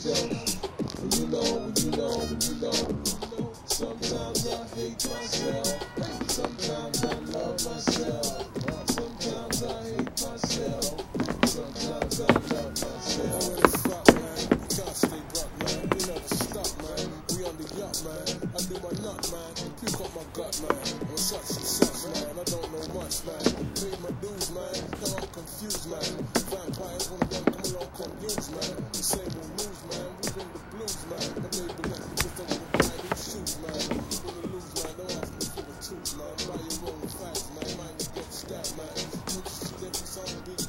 myself. And you know, sometimes I hate myself. Sometimes I love myself. Sometimes I hate myself. Sometimes I love myself. What the fuck, man? You can't stay broke, man. We never stop, man. We on the yacht, man. I do my nut, man. Puke up my gut, man. I'm such and such, man. I don't know much, man. Pay my dues, man. Now I'm confused, man. Vampires wanna run, come along, come use, man. We say no news, man. We bring the blues, man. My baby left me just over the buy these shoes, man. You wanna lose, man. Don't ask me for the truth, man. Buy your own facts, man. Mind to get stabbed, man. Don't you see every song beat